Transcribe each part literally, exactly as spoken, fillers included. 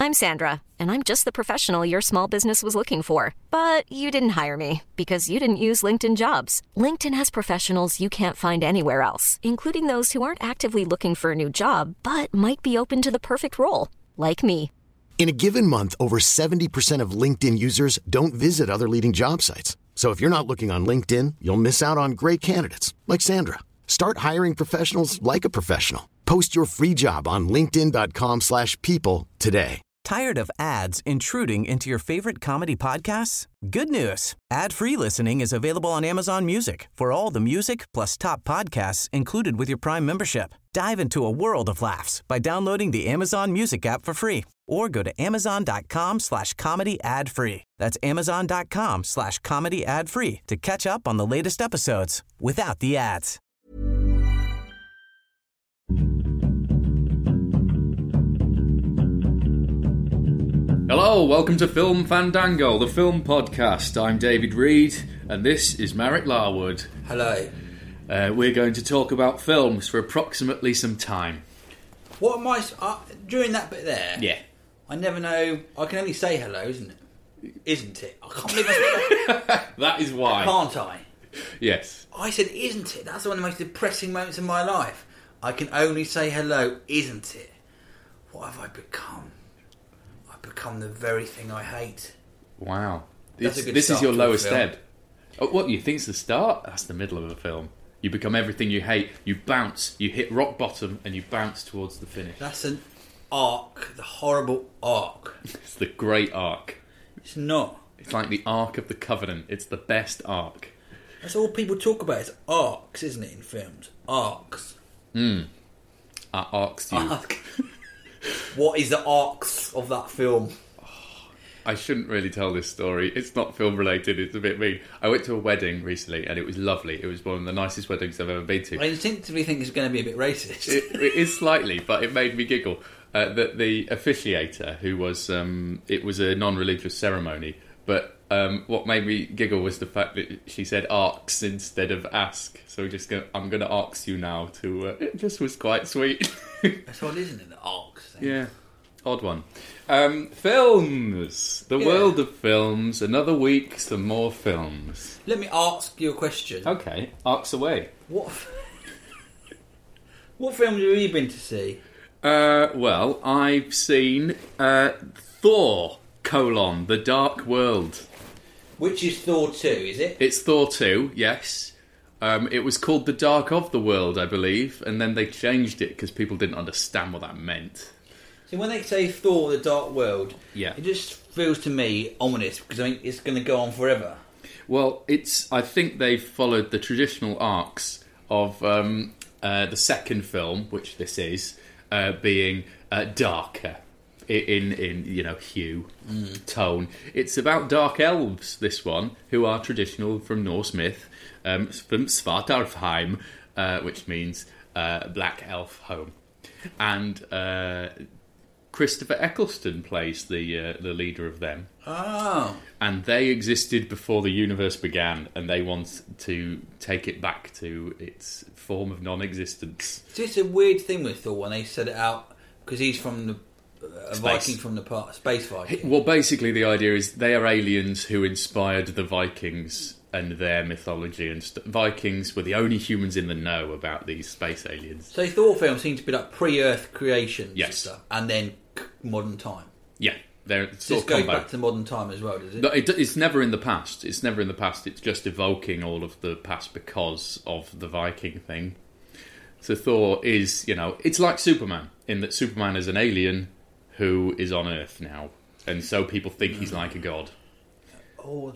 I'm Sandra, and I'm just the professional your small business was looking for. But you didn't hire me because you didn't use LinkedIn Jobs. LinkedIn has professionals you can't find anywhere else, including those who aren't actively looking for a new job, but might be open to the perfect role, like me. In a given month, over seventy percent of LinkedIn users don't visit other leading job sites. So if you're not looking on LinkedIn, you'll miss out on great candidates like Sandra. Start hiring professionals like a professional. Post your free job on linkedin.com slash people today. Tired of ads intruding into your favorite comedy podcasts? Good news. Ad-free listening is available on Amazon Music for all the music plus top podcasts included with your Prime membership. Dive into a world of laughs by downloading the Amazon Music app for free or go to amazon.com slash comedy ad free. That's amazon.com slash comedy ad free to catch up on the latest episodes without the ads. Hello, welcome to Film Fandango, the film podcast. I'm David Reed, and this is Marek Larwood. Hello. Uh, we're going to talk about films for approximately some time. What am I... Uh, during that bit there... Yeah. I never know... I can only say hello, isn't it? Isn't it? I can't believe I That is why. Can't I? Yes. I said, isn't it? That's one of the most depressing moments of my life. I can only say hello, isn't it? What have I become? I've become the very thing I hate. Wow. That's This, a good this is start your to a lowest film. ebb. Oh, what, you think's the start? That's the middle of a film. You become everything you hate. You bounce. You hit rock bottom, and you bounce towards the finish. That's an arc. The horrible arc. It's the great arc. It's not. It's like the Ark of the Covenant. It's the best arc. That's all people talk about. It's arcs, isn't it, in films? Arcs. Hmm. I arcs you. Arc. What is the arcs of that film? I shouldn't really tell this story. It's not film related. It's a bit mean. I went to a wedding recently, and it was lovely. It was one of the nicest weddings I've ever been to. I instinctively think it's going to be a bit racist. It, it is slightly, but it made me giggle. Uh, the, the officiator, who was, um, it was a non-religious ceremony, but um, what made me giggle was the fact that she said arcs instead of ask. So just go, I'm going to ask you now. To uh, it just was quite sweet. That's odd, isn't it? The arcs thing. Yeah, odd one. Um, films, the Yeah. world of films. Another week, some more films. Let me ask you a question. Okay, arcs away. What? What films have you been to see? Uh, well, I've seen uh, Thor, colon, The Dark World. Which is Thor two, is it? It's Thor two, yes. Um, it was called The Dark of the World, I believe, and then they changed it because people didn't understand what that meant. So when they say Thor, the Dark World, Yeah. it just feels to me ominous because I mean it's going to go on forever. Well, it's. I think they've followed the traditional arcs of um, uh, the second film, which this is, uh, being uh, darker in, in you know hue, mm. tone. It's about dark elves. This one, who are traditional from Norse myth, um, from Svartalfheim, uh, which means uh, black elf home, and uh, Christopher Eccleston plays the uh, the leader of them. Oh. And they existed before the universe began, and they want to take it back to its form of non-existence. So it's a weird thing with Thor when they set it out because he's from the uh, a Space. Viking from the past, space Viking. Well, basically, the idea is they are aliens who inspired the Vikings and their mythology. And st- Vikings were the only humans in the know about these space aliens. So Thor films seem to be like pre-Earth creations, and Yes. stuff, and then modern time. Yeah, they're This sort of goes combo. back to modern time as well, does it? No, it, it's never in the past. It's never in the past. It's just evoking all of the past because of the Viking thing. So Thor is, you know, it's like Superman, in that Superman is an alien who is on Earth now. And so people think he's like a god. Oh,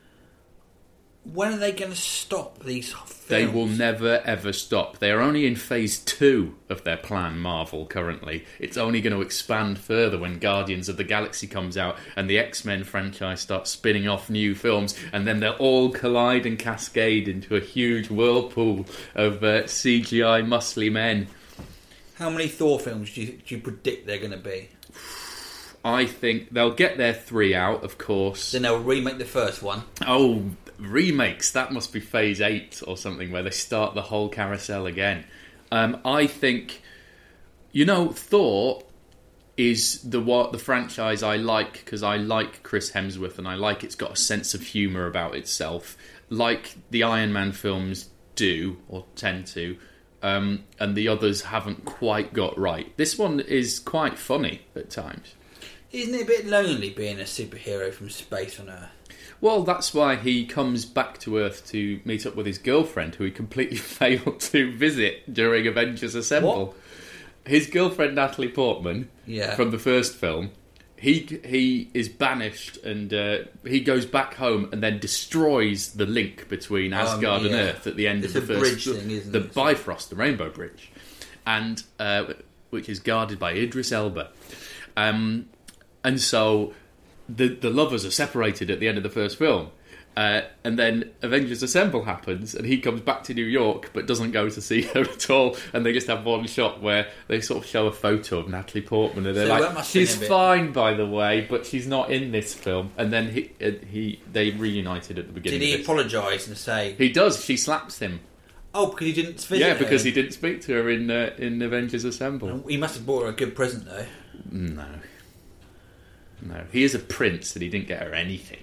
when are they going to stop these films? They will never, ever stop. They are only in phase two of their plan, Marvel, currently. It's only going to expand further when Guardians of the Galaxy comes out and the X-Men franchise starts spinning off new films, and then they'll all collide and cascade into a huge whirlpool of uh, C G I muscly men. How many Thor films do you, do you predict they're going to be? I think they'll get their three out, of course. Then they'll remake the first one. Oh, remakes, that must be phase eight or something, where they start the whole carousel again. Um, I think, you know, Thor is the what the franchise I like because I like Chris Hemsworth and I like it's got a sense of humour about itself, like the Iron Man films do or tend to, um, and the others haven't quite got right. This one is quite funny at times. Isn't it a bit lonely being a superhero from space on Earth? Well, that's why he comes back to Earth to meet up with his girlfriend, who he completely failed to visit during Avengers Assemble. What? His girlfriend, Natalie Portman, yeah. from the first film, he he is banished and uh, he goes back home and then destroys the link between Asgard um, yeah. and Earth at the end it's of the a first... bridge thing, isn't the it? Bifrost, the Rainbow Bridge, and uh, which is guarded by Idris Elba. Um, and so... The the lovers are separated at the end of the first film, uh, and then Avengers Assemble happens, and he comes back to New York, but doesn't go to see her at all. And they just have one shot where they sort of show a photo of Natalie Portman, and they're So that like, must be "She's a bit- fine, by the way, but she's not in this film." And then he uh, he they reunited at the beginning. Did he of this. apologise and say, He does. She slaps him. "Oh, because he didn't visit Yeah, her"? because he didn't speak to her in uh, in Avengers Assemble. He must have bought her a good present, though. No. No, he is a prince and he didn't get her anything.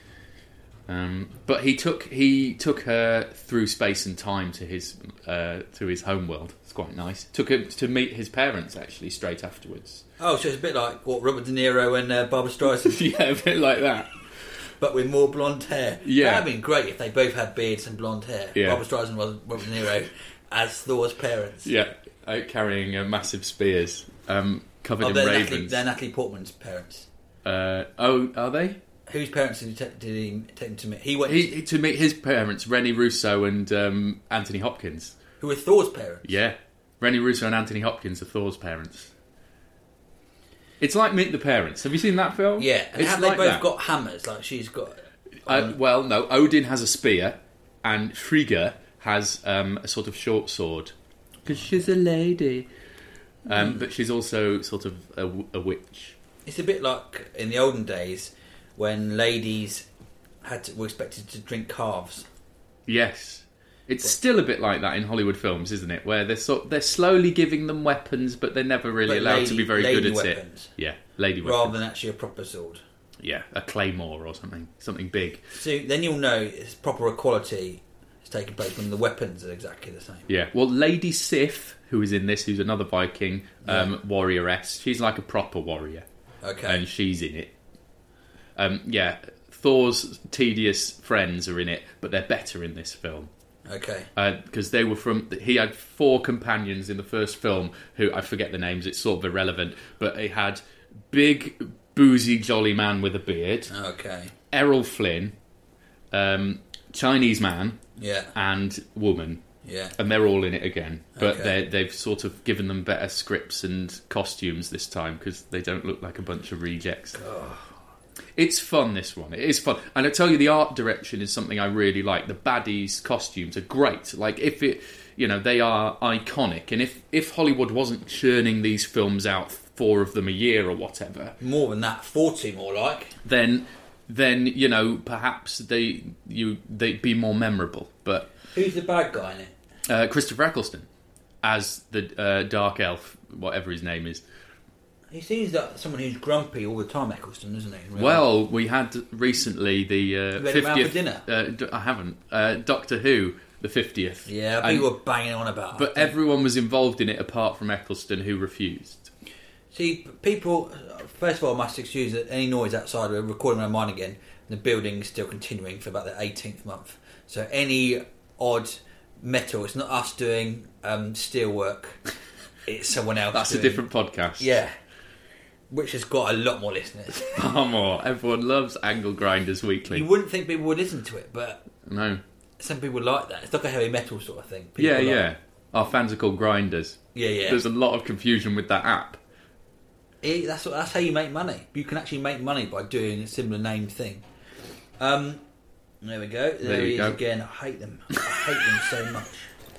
Um, but he took he took her through space and time to his uh, to his homeworld. It's quite nice. Took her to meet his parents actually straight afterwards. Oh, so it's a bit like what Robert De Niro and uh, Barbra Streisand, Yeah, a bit like that. but with more blonde hair. Yeah. That'd been great if they both had beards and blonde hair. Yeah. Barbra Streisand was Robert De Niro as Thor's parents. Yeah, out carrying uh, massive spears, um, covered Oh, in they're Natalie, ravens. they're Natalie Portman's parents. Uh, oh, are they? Whose parents did he, ta- did he take him to meet? He went. He, to meet his parents, Rennie Russo and um, Anthony Hopkins. who were Thor's parents? Yeah, Rennie Russo and Anthony Hopkins are Thor's parents. It's like Meet the Parents. Have you seen that film? Yeah, and it's have like they both that. got hammers? Like she's got. Uh, well, no. Odin has a spear, and Frigga has um, a sort of short sword because she's a lady. Um, Mm. But she's also sort of a, w- a witch. It's a bit like in the olden days when ladies had to, were expected to drink calves. Yes, it's still a bit like that in Hollywood films, isn't it? Where they're sort they're slowly giving them weapons, but they're never really But allowed lady- to be very lady good at weapons. it. Yeah, lady Rather weapons. than actually a proper sword. Yeah, a claymore or something, something big. So then you'll know it's proper equality is taking place when the weapons are exactly the same. Yeah, well, Lady Sif, who is in this, who's another Viking um, Yeah. warrioress, she's like a proper warrior, Okay. and she's in it. Um, yeah, Thor's tedious friends are in it, but they're better in this film. Okay. Because they were from... He had four companions in the first film who... I forget the names, it's sort of irrelevant, but he had big, boozy, jolly man with a beard, Okay. Errol Flynn, um, Chinese man, Yeah. and woman. Yeah. And they're all in it again. But Okay. they they've sort of given them better scripts and costumes this time because they don't look like a bunch of rejects. It's fun, this one. It is fun. And I tell you, the art direction is something I really like. The baddies' costumes are great. Like, if it... You know, they are iconic. And if, if Hollywood wasn't churning these films out, four of them a year or whatever... More than that, forty more like. Then, then you know, perhaps they you they'd be more memorable. But Who's the bad guy in it? uh, Christopher Eccleston as the uh, Dark Elf, whatever his name is. He seems like someone who's grumpy all the time, Eccleston, isn't he? Really? Well, we had recently the uh, You read him out for fiftieth. dinner? Uh, d- I haven't. Uh, Doctor Who, the fiftieth. Yeah, And- people were banging on about it. But everyone was involved in it apart from Eccleston, who refused. See, people, first of all, I must excuse that any noise outside, we're recording around mine again, and the building is still continuing for about the eighteenth month. So any odd metal, it's not us doing um, steel work, it's someone else That's doing, a different podcast. Yeah, which has got a lot more listeners. Far more. Everyone loves Angle Grinders Weekly. You wouldn't think people would listen to it, but No. some people like that. It's like a heavy metal sort of thing. People Yeah, like- yeah. Our fans are called Grinders. Yeah, yeah. There's a lot of confusion with that app. It, that's what, that's how you make money. You can actually make money by doing a similar named thing. Um, there we go. There, There you he is go. again. I hate them. I hate them so much.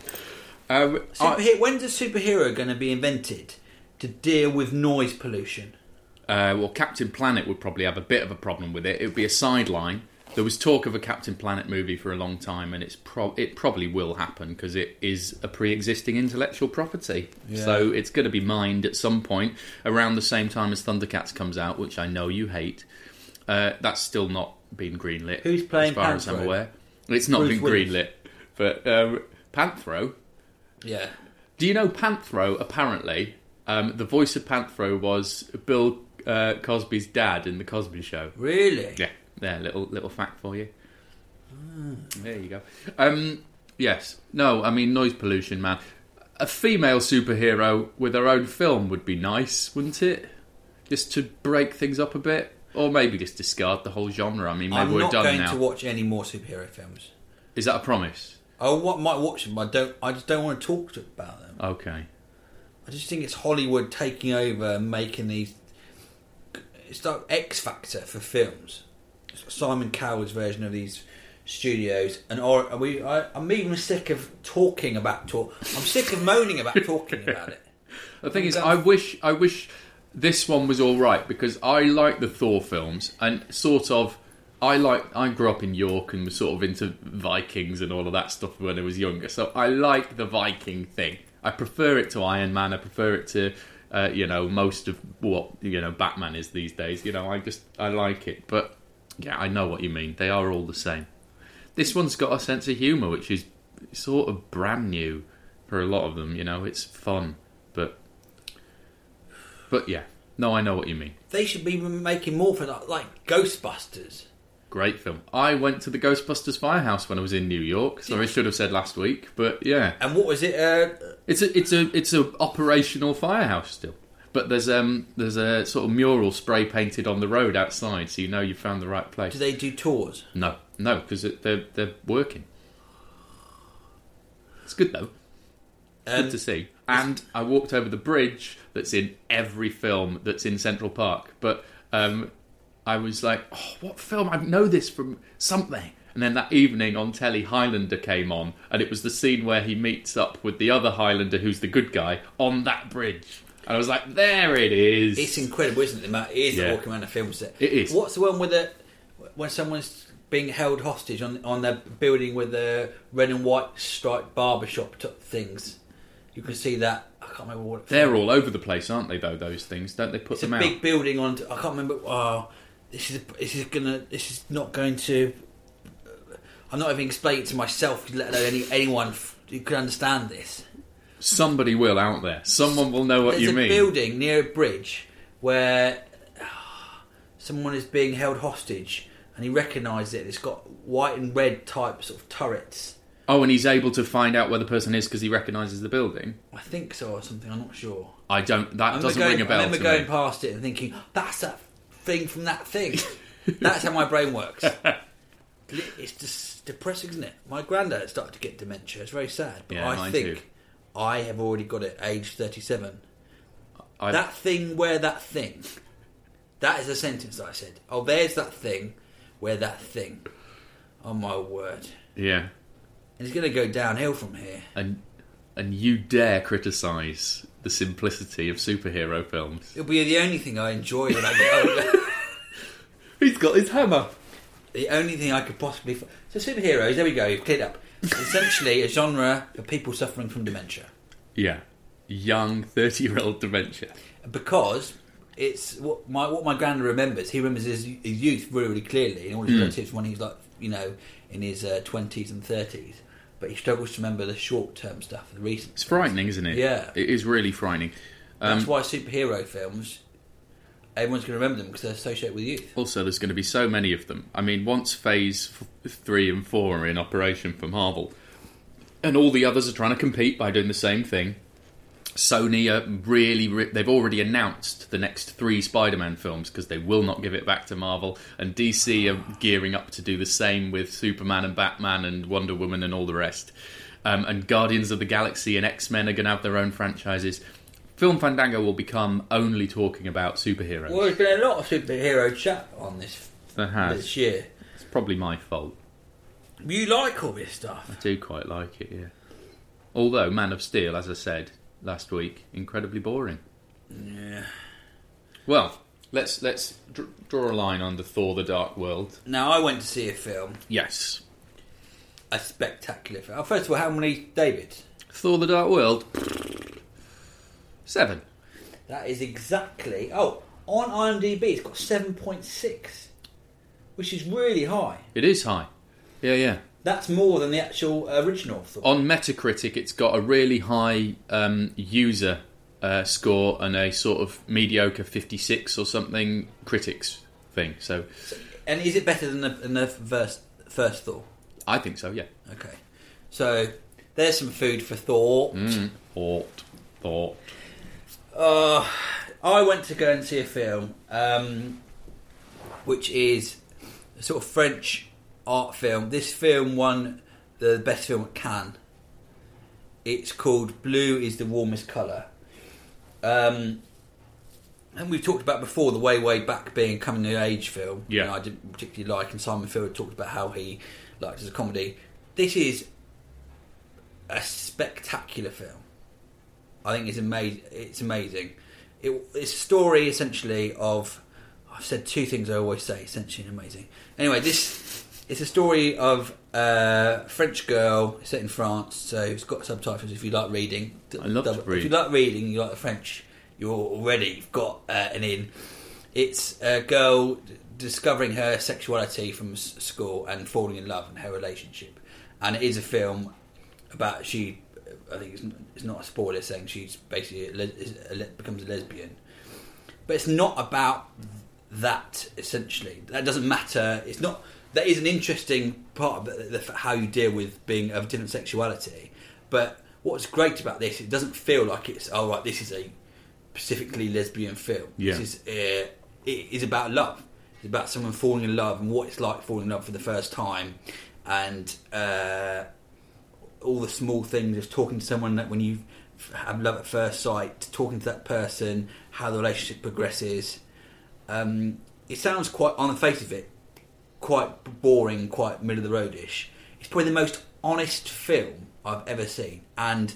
Um, I- Superhe- when's a superhero going to be invented to deal with noise pollution? Uh, well, Captain Planet would probably have a bit of a problem with it. It would be a sideline, there was talk of a Captain Planet movie for a long time, and it's pro- it probably will happen because it is a pre-existing intellectual property. Yeah. So it's going to be mined at some point around the same time as Thundercats comes out, which I know you hate. Uh, that's still not been greenlit. Who's playing as far as I'm Panthro? aware? It's not Bruce been Willis. greenlit. But um, Panthro. Yeah. Do you know Panthro? Apparently, um, the voice of Panthro was Bill uh, Cosby's dad in the Cosby Show. Really? Yeah, there, little little fact for you. Mm. There you go. Um, yes, no, I mean noise pollution, man. A female superhero with her own film would be nice, wouldn't it? Just to break things up a bit, or maybe just discard the whole genre. I mean, maybe I'm we're not done going now. to watch any more superhero films. Is that a promise? I wa- might watch them, but I don't. I just don't want to talk to, about them. Okay. I just think it's Hollywood taking over and making these. It's like X Factor for films. It's like Simon Cowell's version of these studios, and or are we? I, I'm even sick of talking about talk. I'm sick of moaning about talking about it. The thing I'm is, done. I wish, I wish this one was all right because I like the Thor films and sort of. I like. I grew up in York and was sort of into Vikings and all of that stuff when I was younger. So I like the Viking thing. I prefer it to Iron Man. I prefer it to, uh, you know, most of what you know Batman is these days. You know, I just I like it. But yeah, I know what you mean. They are all the same. This one's got a sense of humour, which is sort of brand new for a lot of them. You know, it's fun, but but yeah, no, I know what you mean. They should be making more for like, like Ghostbusters. Great film. I went to the Ghostbusters Firehouse when I was in New York, so I should have said last week, but yeah. And what was it? Uh, It's a it's a it's a operational firehouse still. But there's um there's a sort of mural spray painted on the road outside, so you know you found the right place. do they do tours? No, no, because they're they're working. It's good though. Um, Good to see. And I walked over the bridge that's in every film that's in Central Park. But um, I was like, oh, what film? I know this from something. And then that evening on telly, Highlander came on, and it was the scene where he meets up with the other Highlander, who's the good guy, on that bridge. And I was like, there it is. It's incredible, isn't it? The amount it is Yeah. walking around the film set. It is. What's the one with the when someone's being held hostage on on the building with the red and white striped barbershop t- things? You can see that. I can't remember what. They're all over the place, aren't they? Though those things, don't they put It's them a out? big building on. I can't remember. Oh, this is this is gonna. This is not going to. I'm not even explaining it to myself, let alone any, anyone who could understand this. Somebody will out there. Someone will know what There's you a mean. building near a bridge where ah, someone is being held hostage, and he recognises it. It's got white and red type sort of turrets. Oh, and he's able to find out where the person is because he recognises the building. I think so, or something. I'm not sure. I don't. That I remember doesn't going, ring a bell I remember to going me. past it and thinking, that's that thing from that thing. That's how my brain works. It's just depressing, isn't it? My granddad started to get dementia. It's very sad. But Yeah, I mine think too. I have already got it, age thirty-seven. I, That thing where that thing. That is a sentence that I said. Oh, there's that thing where that thing. Oh, my word. yeah, And it's going to go downhill from here. and and you dare criticise the simplicity of superhero films? It'll be the only thing I enjoy when I get older. He's got his hammer. The only thing I could possibly... F- so superheroes, there we go, you've cleared up. Essentially a genre for people suffering from dementia. Yeah, young thirty-year-old dementia. Because it's what my what my granddad remembers. He remembers his, his youth really, really clearly, and all his relatives when he's like, you know, in his uh, twenties and thirties. But he struggles to remember the short-term stuff, the recent It's stuff. frightening, isn't it? Yeah. It is really frightening. Um, That's why superhero films, everyone's going to remember them because they're associated with youth. Also, there's going to be so many of them. I mean, once Phase f- three and four are in operation for Marvel, and all the others are trying to compete by doing the same thing, Sony are really... Re- they've already announced the next three Spider-Man films because they will not give it back to Marvel, and D C are gearing up to do the same with Superman and Batman and Wonder Woman and all the rest. Um, and Guardians of the Galaxy and X-Men are going to have their own franchises. Film Fandango will become only talking about superheroes. Well, there's been a lot of superhero chat on this There has. this year. It's probably my fault. You like all this stuff. I do quite like it, yeah. Although Man of Steel, as I said last week, incredibly boring. Yeah. Well, let's let's dr- draw a line under Thor: The Dark World. Now, I went to see a film, Yes. a spectacular film. Oh, first of all, how many Davids? Thor: The Dark World. Seven. That is exactly... Oh, on IMDb, it's got seven point six, which is really high. It is high. Yeah, yeah. That's more than the actual original Thor. On Metacritic, it's got a really high um, user uh, score and a sort of mediocre fifty-six or something critics thing. So, And is it better than the, than the first, first Thor? I think so, yeah. Okay. So, there's some food for Thor. Mm. Thought. Thought. Uh, I went to go and see a film, um, which is a sort of French art film. This film won the best film at Cannes. It's called Blue is the Warmest Colour. Um, and we've talked about before the Way Way Back being a coming of age film. Yeah. You know, I didn't particularly like, and Simon Field talked about how he liked it as a comedy. This is a spectacular film. I think it's amazing. It's amazing. It, it's a story essentially of. I've said two things I always say. Essentially amazing. Anyway, this it's a story of a French girl set in France. So it's got subtitles if you like reading. I love to read. If you like reading, you like the French. You're already you've got uh, an in. It's a girl d- discovering her sexuality from s- school and falling in love in her relationship, and it is a film about she. I think it's, it's not a spoiler saying she's basically a le- a le- becomes a lesbian, but it's not about that. Essentially, that doesn't matter. It's not. That is an interesting part of the, the, how you deal with being of different sexuality. But what's great about this, it doesn't feel like it's oh right, this is a specifically lesbian film. Yeah. This is uh, it is about love. It's about someone falling in love and what it's like falling in love for the first time, and. Uh, all the small things of talking to someone that when you have love at first sight, talking to that person, how the relationship progresses. Um, it sounds quite, on the face of it, quite boring, quite middle of the roadish. It's probably the most honest film I've ever seen. And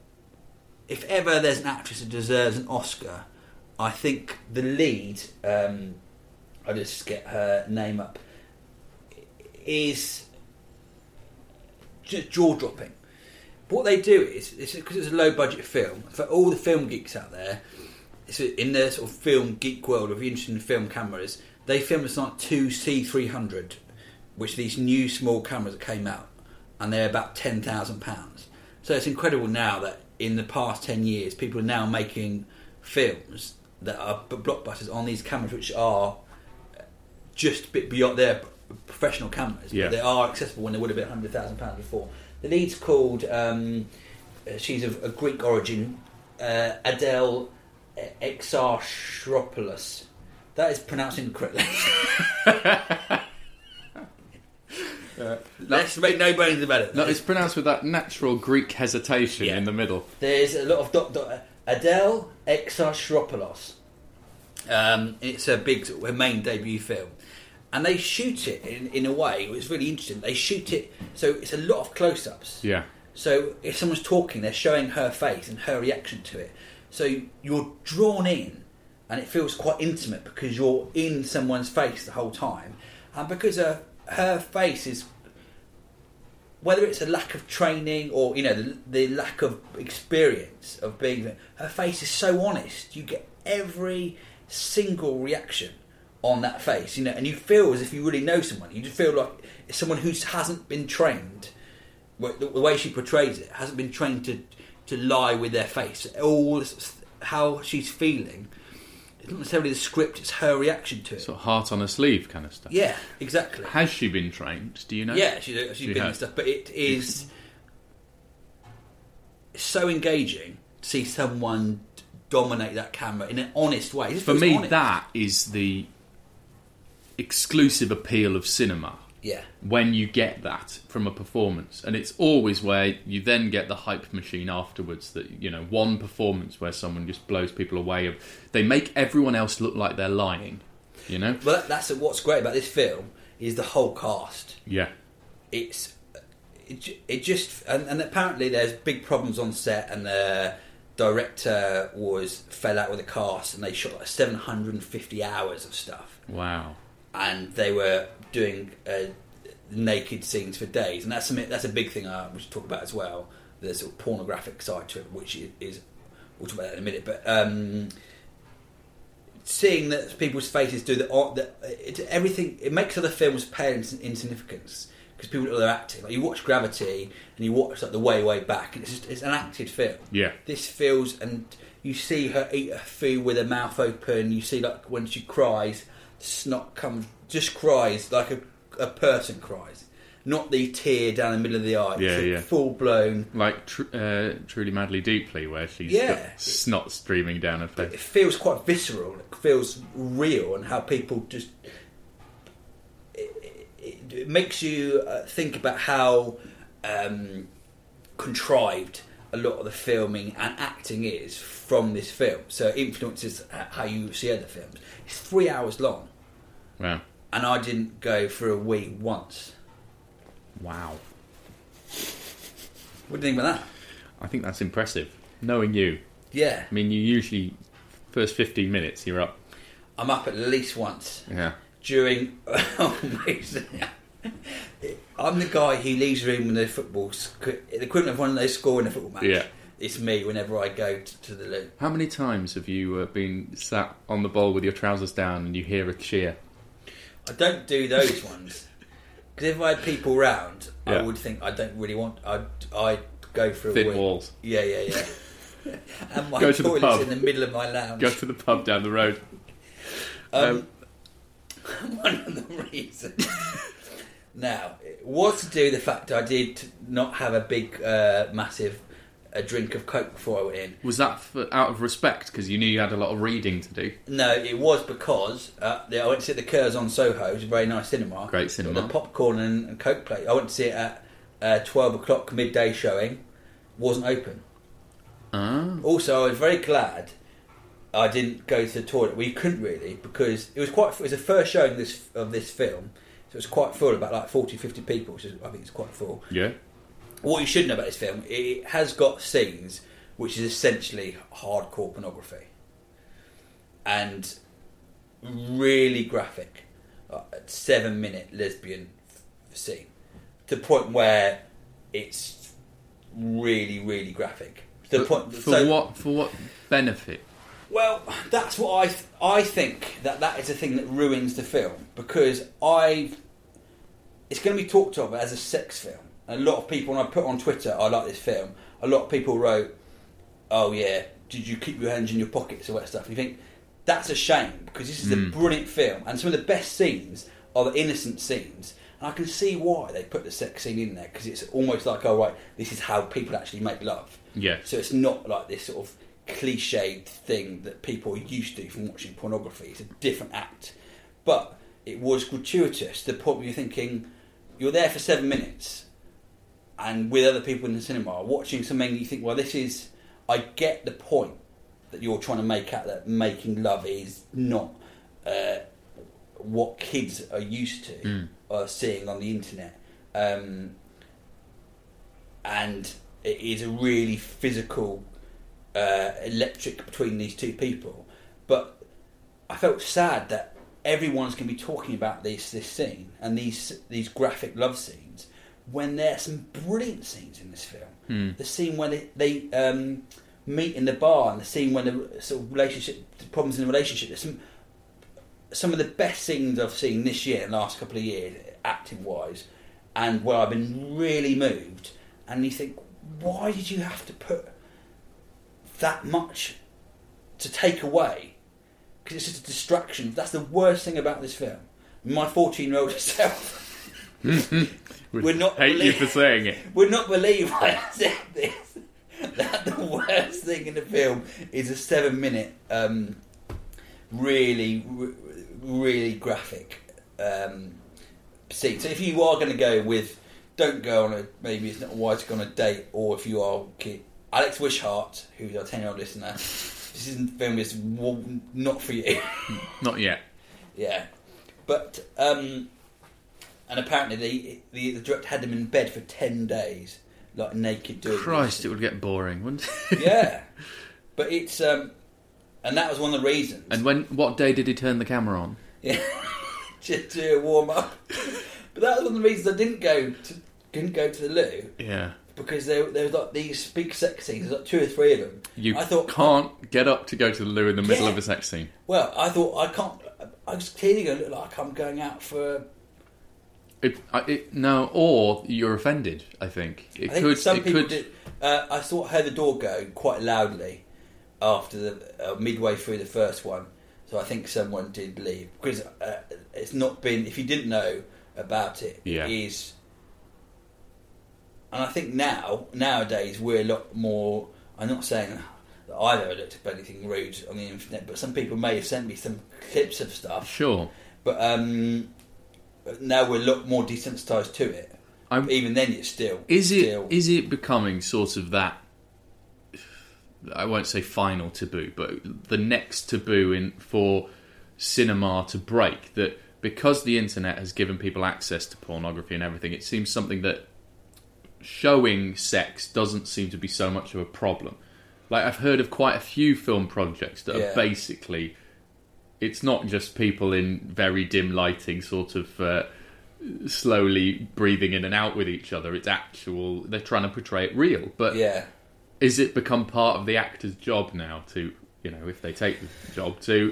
if ever there's an actress that deserves an Oscar, I think the lead, um, I'll just get her name up, is just jaw-dropping. What they do is, because it's a low-budget film, for all the film geeks out there, it's in the sort of film geek world, if you're interested in film cameras, they film this like two C three hundred, which are these new small cameras that came out, and they're about ten thousand pounds. So it's incredible now that in the past ten years, people are now making films that are blockbusters on these cameras, which are just a bit beyond their professional cameras, yeah. but they are accessible when they would have been one hundred thousand pounds before. The lead's called, um, she's of a Greek origin, uh, Adele Exarchopoulos. That is pronounced incorrectly. uh, Let's make no bones about it. No, it's pronounced with that natural Greek hesitation yeah. in the middle. There's a lot of dot, dot, Adele Exarchopoulos. Um, it's a big, her main debut film. And they shoot it in, in a way, it was really interesting. They shoot it, so it's a lot of close-ups. Yeah. So if someone's talking, they're showing her face and her reaction to it. So you're drawn in, and it feels quite intimate because you're in someone's face the whole time. And because her, her face is, whether it's a lack of training or, you know, the, the lack of experience of being, her face is so honest. You get every single reaction on that face, you know, and you feel as if you really know someone. You just feel like it's someone who hasn't been trained. The way she portrays it hasn't been trained to to lie with their face. All this, how she's feeling. It's not necessarily the script; it's her reaction to it. Sort of heart on her sleeve kind of stuff. Yeah, exactly. Has she been trained? Do you know? Yeah, she's, she's she been has. and stuff, but it is so engaging to see someone dominate that camera in an honest way. It just For feels me, honest. that is the exclusive appeal of cinema. Yeah. When you get that from a performance, and it's always where you then get the hype machine afterwards. That, you know, one performance where someone just blows people away. Of they make everyone else look like they're lying. You know. Well, that, that's what's great about this film is the whole cast. Yeah. It's it, it just and, and apparently there's big problems on set, and the director was fell out with the cast, and they shot like seven hundred fifty hours of stuff. Wow. And they were doing uh, naked scenes for days, and that's something, that's a big thing I we should talk about as well. The sort of pornographic side to it, which is we'll talk about that in a minute. But um, seeing that people's faces do the art, that it, everything, it makes other films pale in insignificance because people know they're acting. Like you watch Gravity and you watch like The Way Way Back, and it's just, it's an acted film. Yeah. This feels, and you see her eat her food with her mouth open. You see like when she cries, snot comes, just cries like a a person cries. Not the tear down the middle of the eye. Yeah, it's yeah. Full blown. Like tr- uh, Truly Madly Deeply, where she's Yeah. got snot streaming down her face. It feels quite visceral. It feels real, and how people just. It, it, it makes you uh, think about how um, contrived a lot of the filming and acting is from this film. So it influences how you see other films. It's three hours long. Wow. And I didn't go for a wee once. Wow. What do you think about that? I think that's impressive. Knowing you. Yeah. I mean, you usually, first fifteen minutes, you're up. I'm up at least once. Yeah. During... I'm the guy who leaves the room when the football's... The equivalent of when they score in a football match. Yeah. It's me whenever I go to, to the loo. How many times have you uh, been sat on the ball with your trousers down and you hear a cheer? I don't do those ones. Because if I had people round, Yeah. I would think I don't really want... I'd, I'd go for a Thin wee. walls. Yeah, yeah, yeah. And my Go to the toilet's pub. in the middle of my lounge. Go to the pub down the road. Um, one of the reasons... Now, it was to do with the fact I did not have a big, uh, massive a drink of Coke before I went in. Was that for, out of respect because you knew you had a lot of reading to do? No, it was because uh, I went to see the Curzon Soho, which is a very nice cinema. Great cinema. The popcorn and, and Coke plate. I went to see it at uh, twelve o'clock midday showing. Wasn't open. Ah. Also, I was very glad I didn't go to the toilet. We couldn't really because it was quite. It was the first showing this of this film, so it was quite full, about like forty, fifty people. Which is, I think it's quite full. Yeah. What you should know about this film, it has got scenes which is essentially hardcore pornography and really graphic, like a seven minute lesbian scene, to the point where it's really, really graphic. To the For, point, for so, what? For what benefit? Well, that's what I th- I think that that is the thing that ruins the film, because I it's going to be talked of as a sex film. A lot of people, when I put on Twitter, I like this film, a lot of people wrote, oh yeah, did you keep your hands in your pockets, all that stuff. And you think, that's a shame, because this is Mm. a brilliant film, and some of the best scenes are the innocent scenes, and I can see why they put the sex scene in there, because it's almost like, oh right, this is how people actually make love. Yeah. So it's not like this sort of cliched thing that people are used to from watching pornography. It's a different act. But it was gratuitous, to the point where you're thinking, you're there for seven minutes, and with other people in the cinema, watching something, you think, well, this is... I get the point that you're trying to make out, that making love is not uh, what kids are used to Mm. or seeing on the internet. Um, and it is a really physical, uh, electric between these two people. But I felt sad that everyone's going to be talking about this this scene and these these graphic love scenes, when there are some brilliant scenes in this film. Mm. The scene where they, they um, meet in the bar, and the scene when the sort of relationship, the problems in the relationship. There's some some of the best scenes I've seen this year, in the last couple of years, acting wise, and where I've been really moved. And you think, why did you have to put that much to take away? Because it's just a distraction. That's the worst thing about this film. My fourteen-year-old self would not hate believe, you for saying it. would not believe I said this. That the worst thing in the film is a seven-minute, um, really, re- really graphic um, scene. So if you are going to go with, don't go on a, maybe it's not wise to go on a date, or if you are, kid, Alex Wishart, who's our ten-year-old listener, this isn't film is not for you. Not yet. Yeah, but um, and apparently the, the the director had them in bed for ten days, like naked doing. Christ, this. it would get boring, wouldn't it? Yeah, But it's um, and that was one of the reasons. And when what day did he turn the camera on? Yeah, just to warm up. But that was one of the reasons I didn't go to didn't go to the loo. Yeah. Because there, there was like these big sex scenes, there's like two or three of them. You I thought, can't oh, get up to go to the loo in the middle yeah. of a sex scene. Well, I thought I can't. I was clearly going to look like I'm going out for. It, it, no, or you're offended. I think it I think could. some it people could... did. Uh, I saw heard the door go quite loudly after the uh, midway through the first one, so I think someone did leave because uh, it's not been. If you didn't know about it, yeah. it is. And I think now, nowadays, we're a lot more... I'm not saying that I've ever looked at anything rude on the internet, but some people may have sent me some clips of stuff. Sure. But um, now we're a lot more desensitised to it. I'm, Even then, it's still... Is it still, is it becoming sort of that... I won't say final taboo, but the next taboo in for cinema to break, that because the internet has given people access to pornography and everything, it seems something that showing sex doesn't seem to be so much of a problem. Like, I've heard of quite a few film projects that yeah. are basically... It's not just people in very dim lighting sort of uh, slowly breathing in and out with each other. It's actual... They're trying to portray it real. But yeah. is it become part of the actor's job now to, you know, if they take the job, to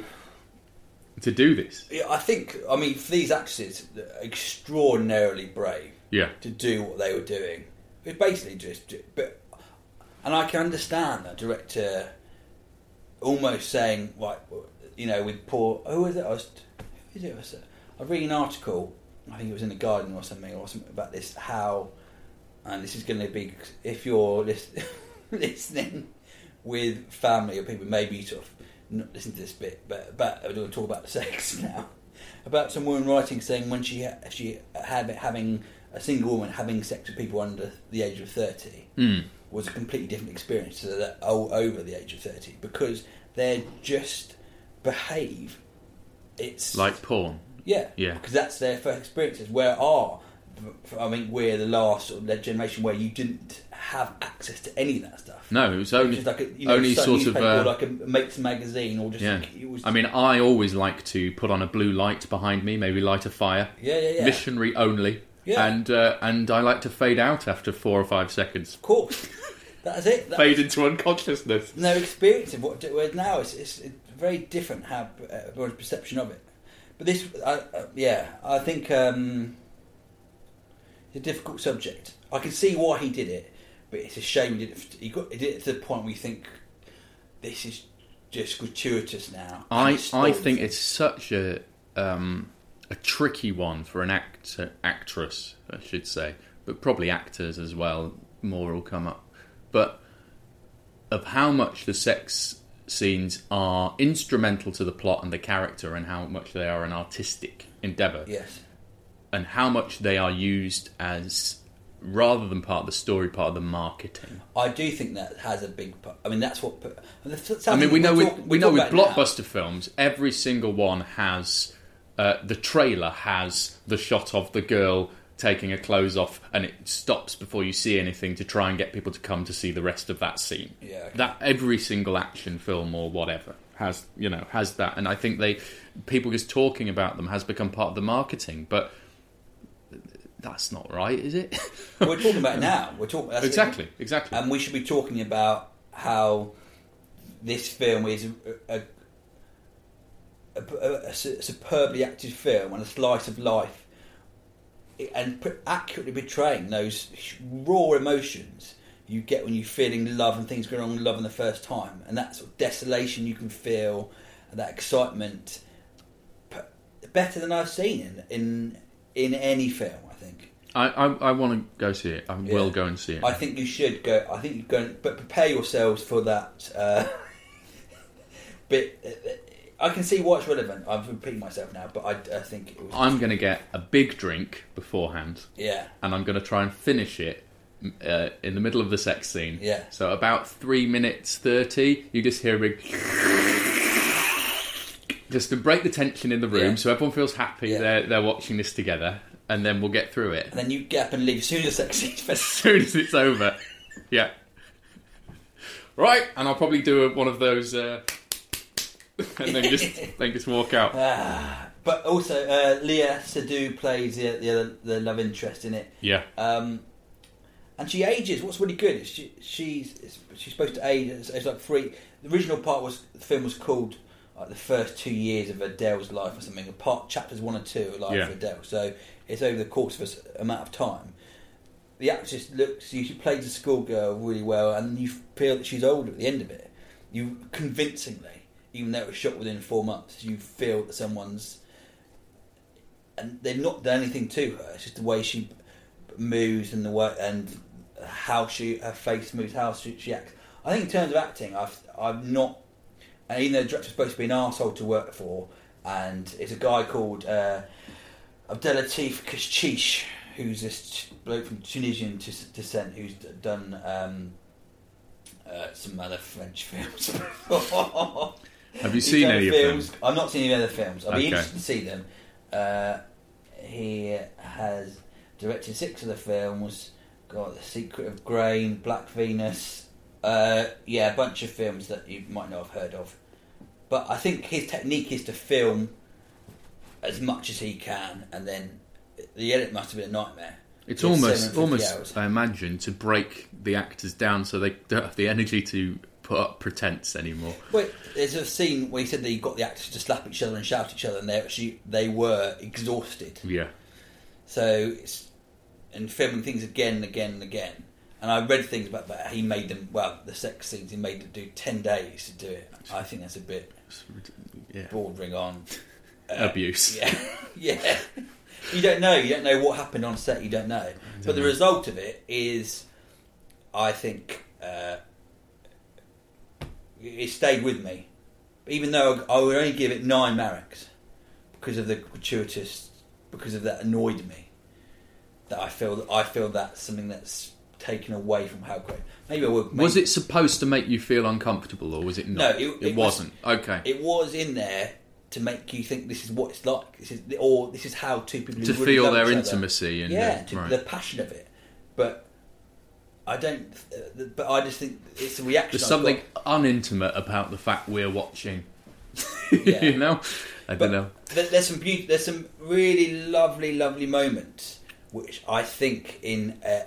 to do this? Yeah, I think, I mean, for these actresses, they're extraordinarily brave yeah. to do what they were doing. It's basically just... but, and I can understand that director almost saying, like, you know, with poor... Who was it? I was... Who was it? I was, I was reading an article, I think it was in The Guardian or something, or something about this, how... And this is going to be... If you're list, listening with family or people, maybe sort of not listen to this bit, but, but we're going to talk about the sex now. About some woman writing saying when she she had having... a single woman having sex with people under the age of thirty mm. was a completely different experience to that over the age of thirty, because they just behave. It's like porn. Yeah, yeah. Because that's their first experiences. Where are I mean, we're the last sort of generation where you didn't have access to any of that stuff. No, it was only it was like a, you know, only sort of uh, or like a Mates magazine, or just yeah. like, it was. I mean, I always like to put on a blue light behind me, maybe light a fire. Yeah, yeah, yeah. Missionary only. Yeah. And uh, and I like to fade out after four or five seconds. Of course, that's it. That's fade into unconsciousness. No experience of what. Whereas now it's, it's, it's very different how everyone's perception of it. But this, uh, uh, yeah, I think um, it's a difficult subject. I can see why he did it, but it's a shame he did it. He got he did it to the point where you think this is just gratuitous now. I I think it's such a. Um, A tricky one for an actor, actress, I should say, but probably actors as well. More will come up, but of how much the sex scenes are instrumental to the plot and the character, and how much they are an artistic endeavour. Yes, and how much they are used as, rather than part of the story, part of the marketing. I do think that has a big part. I mean, that's what. I mean, we know with talk, we know with blockbuster now. films, every single one has. Uh, the trailer has the shot of the girl taking her clothes off, and it stops before you see anything to try and get people to come to see the rest of that scene. Yeah, okay. That every single action film or whatever has, you know, has that, and I think they people just talking about them has become part of the marketing, but that's not right, is it? We're talking about it now. We're talking that's exactly, it. exactly, and we should be talking about how this film is a, a A, a, a superbly acted film and a slice of life, and accurately portraying those raw emotions you get when you're feeling love and things going on with love in the first time, and that sort of desolation you can feel, and that excitement, better than I've seen in in, in any film. I think. I, I, I want to go see it. I yeah. will go and see it. I think you should go. I think you go, but prepare yourselves for that uh, bit. Uh, I can see why it's relevant. I'm repeating myself now, but I, I think it was... I'm going to get a big drink beforehand. Yeah. And I'm going to try and finish it uh, in the middle of the sex scene. Yeah. So about three minutes thirty, you just hear a big... just to break the tension in the room, yeah. so everyone feels happy yeah. they're, they're watching this together, and then we'll get through it. And then you get up and leave as soon as the sex scene's finished. As soon as it's over. Yeah. right, and I'll probably do a, one of those, uh, and then just then just walk out. Ah, but also, uh, Leah Seydoux plays the, the other, the love interest in it. Yeah. Um, and she ages. What's really good is she, she's she's supposed to age. It's, it's like three. The original part was the film was called like the first two years of Adele's life or something. Part chapters one and two are life Yeah. of Adele. So it's over the course of a s- amount of time. The actress looks. She plays a schoolgirl really well, and you feel that she's older at the end of it. You convincingly, even though it was shot within four months, you feel that someone's. And they've not done anything to her. It's just the way she moves and the way and how she her face moves, how she, she acts. I think in terms of acting, I've I've not. And even though the director's supposed to be an arsehole to work for, and it's a guy called uh, Abdelatif Kechiche, who's this bloke from Tunisian descent who's done um, uh, some other French films. Have you He's seen done any films. of them? I've not seen any other films. I'd be Okay. interested to see them. Uh, he has directed six of the films. Got The Secret of Grain, Black Venus. Uh, yeah, a bunch of films that you might not have heard of. But I think his technique is to film as much as he can, and then the edit must have been a nightmare. It's It's almost, seven hundred fifty almost. hours. I imagine to break the actors down so they don't have the energy to put up pretense anymore. Wait, there's a scene where he said that he got the actors to slap each other and shout at each other, and they actually they were exhausted. Yeah. So it's and filming things again and again and again. And I read things about that. He made them well. The sex scenes he made them do ten days to do it. I think that's a bit Yeah. bordering on uh, Abuse. Yeah, yeah. You don't know. You don't know what happened on set. You don't know. But the know. result of it is, I think, uh, it stayed with me. Even though I would only give it nine Mareks because of the gratuitous, because of that annoyed me. That I feel that I feel that's something that's taken away from how great. Maybe I would. Maybe, Was it supposed to make you feel uncomfortable, or was it No, not? it, it, wasn't. Was, okay. It was in there to make you think this is what it's like. This is, or this is how two people who to really feel love their each other- intimacy and yeah, uh, to, right. the passion of it. But I don't. Uh, but I just think it's a reaction. There's I've something got. unintimate about the fact we're watching. Yeah. You know, I But don't know. there- There's some beauty. There's some really lovely, lovely moments, which I think in. Uh,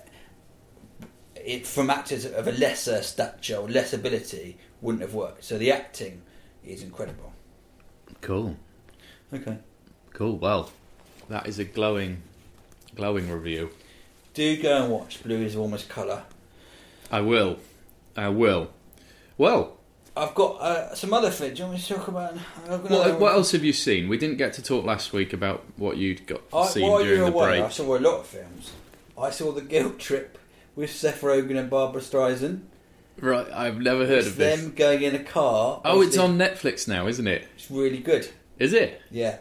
it, from actors of a lesser stature or less ability wouldn't have worked. So the acting is incredible. Cool, Okay. cool. Well, that is a glowing, glowing review. Do go and watch Blue is Almost Colour. I will, I will. Well, I've got uh, some other things. Do you want me to talk about? I've got what, another- what else have you seen? We didn't get to talk last week about what you'd got I, seen while during you were the away, break. I saw a lot of films. I saw The Guilt Trip with Seth Rogen and Barbara Streisand. Right, I've never heard It's of this. them going in a car. Oh, it's Obviously, on Netflix now, isn't it? It's really good. Is it? Yeah.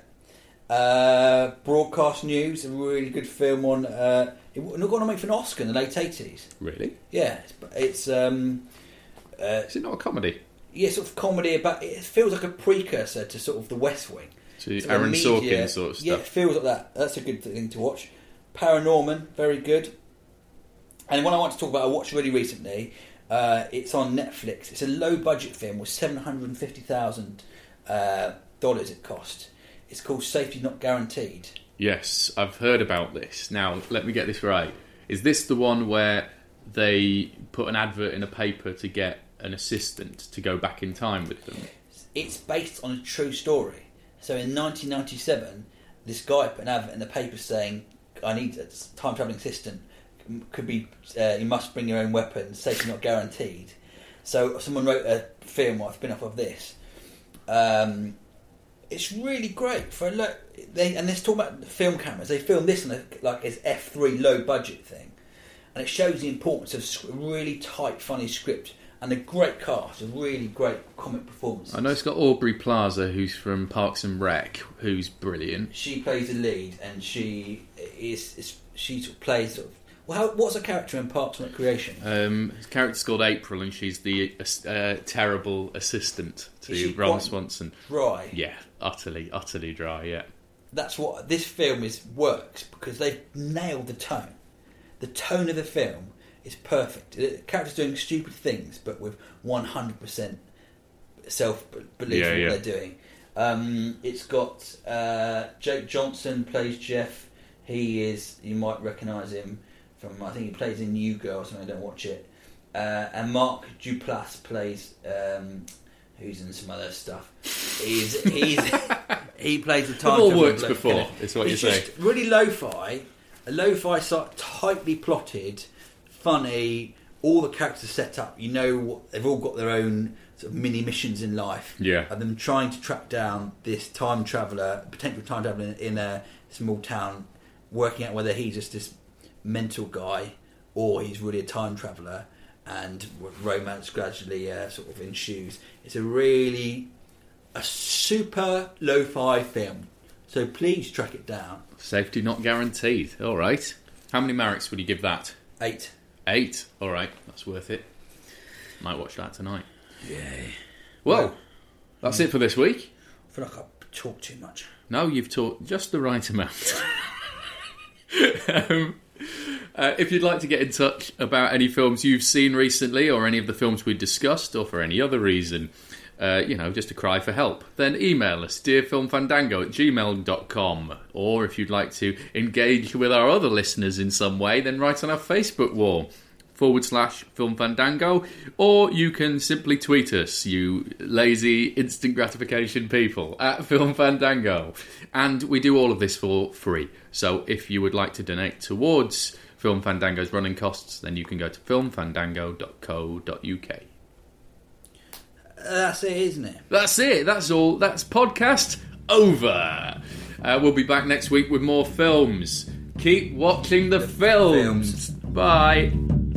Uh, Broadcast News, a really good film on. Uh, it not going to make for an Oscar in the late eighties. Really? Yeah, it's, it's um, uh, Is it not a comedy? yeah, sort of comedy about. It feels like a precursor to sort of The West Wing. To So the Aaron media- Sorkin sort of Yeah, it stuff. feels like that. That's a good thing to watch. Paranorman, very good. And one I want to talk about, I watched really recently. Uh, it's on Netflix. It's a low budget film with seven hundred and fifty thousand uh, dollars. It cost. It's called Safety Not Guaranteed. Yes, I've heard about this. Now, let me get this right. Is this the one where they put an advert in a paper to get an assistant to go back in time with them? It's based on a true story. So in nineteen ninety-seven, this guy put an advert in the paper saying, "I need a time travelling assistant. Could be uh, you must bring your own weapon. Safety not guaranteed." So someone wrote a film or a spin-off of this. Um, it's really great for a lo- they and let's talk about the film cameras. They filmed this on a, like as F three low budget thing, and it shows the importance of sc- really tight, funny script and a great cast, a really great comic performance. I know it's got Aubrey Plaza, who's from Parks and Rec, who's brilliant. She plays the lead, and she is, is she sort of plays sort of. Well, how, what's her character in Parks and Recreation? Um, his character's called April, and she's the uh, terrible assistant Is she to Ron quite Swanson. Dry. Yeah, utterly, utterly dry. Yeah, That's what this film is works because they've nailed the tone. The tone of the film It's perfect. The characters doing stupid things, but with one hundred percent self-belief Yeah, in what yeah. they're doing. Um, it's got uh, Jake Johnson plays Jeff. He is, you might recognise him from, I think he plays in New Girl or something, I don't watch it. Uh, and Mark Duplass plays, um, who's in some other stuff. He's, he's he plays the time. They've all worked before, is what it's you're just saying. Really lo-fi, a lo-fi sort, tightly plotted, funny. All the characters set up. You know, what, they've all got their own sort of mini missions in life. Yeah. And them trying to track down this time traveller, potential time traveller in, in a small town, working out whether he's just this mental guy or he's really a time traveller, and romance gradually uh, sort of ensues. It's a really a super lo-fi film, so please track it down. Safety not guaranteed. All right. How many Mareks would you give that? Eight. Eight. All right. That's worth it. Might watch that tonight. Yay. Well, that's it for this week. I feel like I talk too much. No, you've talked just the right amount. um, uh, if you'd like to get in touch about any films you've seen recently, or any of the films we discussed, or for any other reason, uh, you know, just a cry for help, then email us, dearfilmfandango at gmail dot com. Or if you'd like to engage with our other listeners in some way, then write on our Facebook wall, forward slash Film Fandango, or you can simply tweet us, you lazy instant gratification people, at Film Fandango. And we do all of this for free. So if you would like to donate towards Film Fandango's running costs, then you can go to film fandango dot co dot uk. Uh, that's it, isn't it? That's it. That's all. That's podcast over. Uh, we'll be back next week with more films. Keep watching the, the films. films. Bye.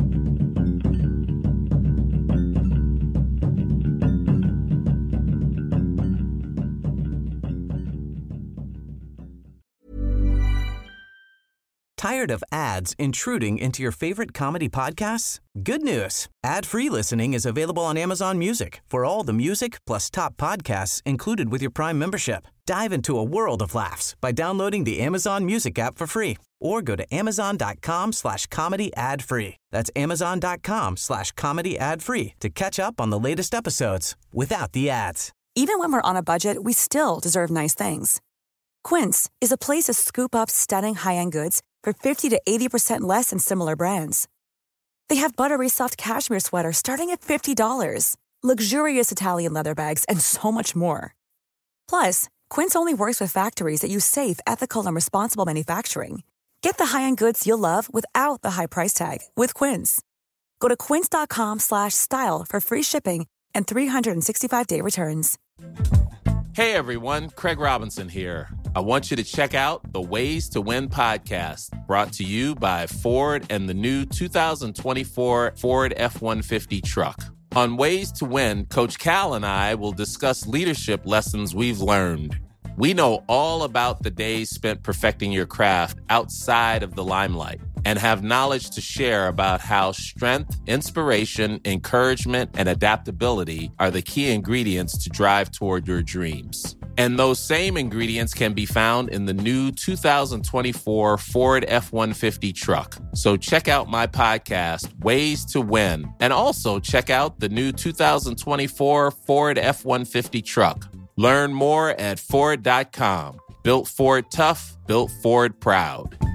Tired of ads intruding into your favorite comedy podcasts? Good news. Ad-free listening is available on Amazon Music for all the music plus top podcasts included with your Prime membership. Dive into a world of laughs by downloading the Amazon Music app for free, or go to amazon.com slash comedy ad free. That's amazon.com slash comedy ad free to catch up on the latest episodes without the ads. Even when we're on a budget, we still deserve nice things. Quince is a place to scoop up stunning high-end goods for fifty to eighty percent less than similar brands. They have buttery soft cashmere sweaters starting at fifty dollars, luxurious Italian leather bags, and so much more. Plus, Quince only works with factories that use safe, ethical, and responsible manufacturing. Get the high-end goods you'll love without the high price tag with Quince. Go to quince.com slash style for free shipping and three sixty-five day returns. Hey everyone, Craig Robinson here. I want you to check out the Ways to Win podcast, brought to you by Ford and the new two thousand twenty-four Ford F one fifty truck. On Ways to Win, Coach Cal and I will discuss leadership lessons we've learned. We know all about the days spent perfecting your craft outside of the limelight, and have knowledge to share about how strength, inspiration, encouragement, and adaptability are the key ingredients to drive toward your dreams. And those same ingredients can be found in the new two thousand twenty-four Ford F one fifty truck. So check out my podcast, Ways to Win, and also check out the new two thousand twenty-four Ford F one fifty truck. Learn more at Ford dot com. Built Ford tough, built Ford proud.